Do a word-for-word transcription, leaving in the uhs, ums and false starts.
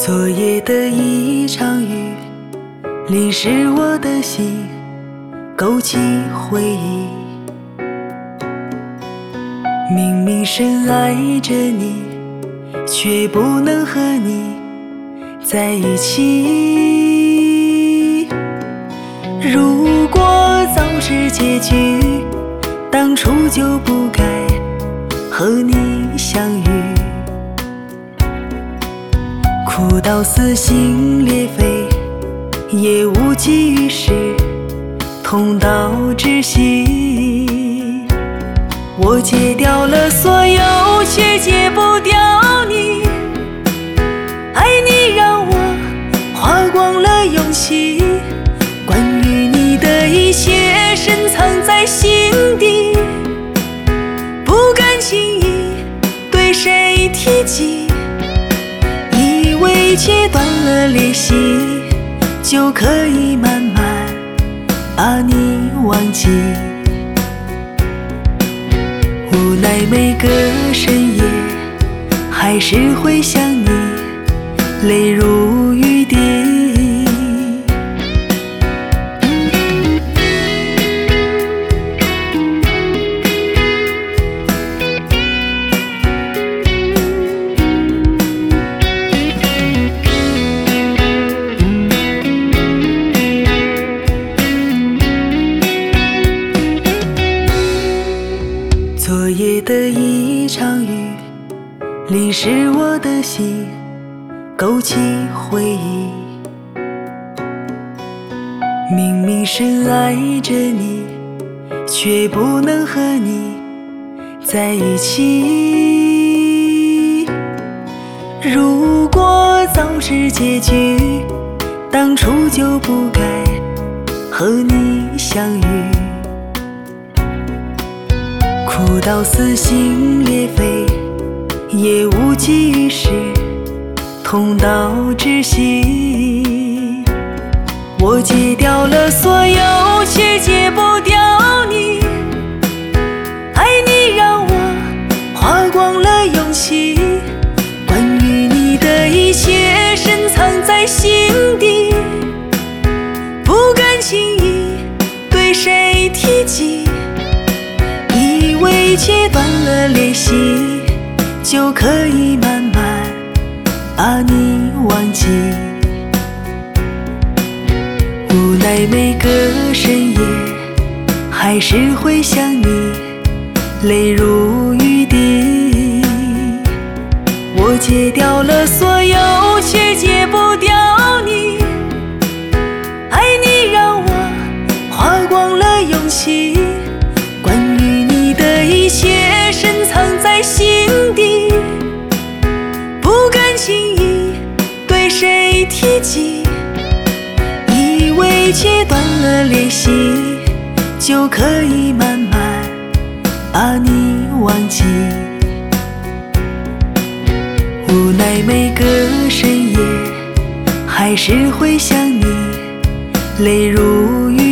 昨夜的一场雨，淋湿我的心，勾起回忆。明明深爱着你，却不能和你在一起。如果早知结局，当初就不该和你相遇。哭到撕心裂肺，也无济于事，痛到窒息。我戒掉了所有，却戒不掉你。爱你让我花光了勇气，关于你的一切深藏在心底，不敢轻易对谁提及，以为切断了联系就可以慢慢把你忘记。无奈每个深夜还是会想你，泪如雨滴。昨夜的一场雨，淋湿我的心，勾起回忆。明明深爱着你，却不能和你在一起。如果早知结局，当初就不该和你相遇。哭到撕心裂肺，也无济于事，痛到窒息。我戒掉了所有，却戒不掉你。爱你让我花光了勇气，关于你的一切深藏在心底，不敢轻易对谁提及，以为切断了联系就可以慢慢把你忘记。无奈每个深夜还是会想你，泪如雨滴。我戒掉了所有，却戒不掉你。爱你让我花光了勇气，关于你的一切深藏在心底，不敢轻易对谁提及，以为切断了联系就可以慢慢把你忘记。无奈每个深夜还是会想你，泪如雨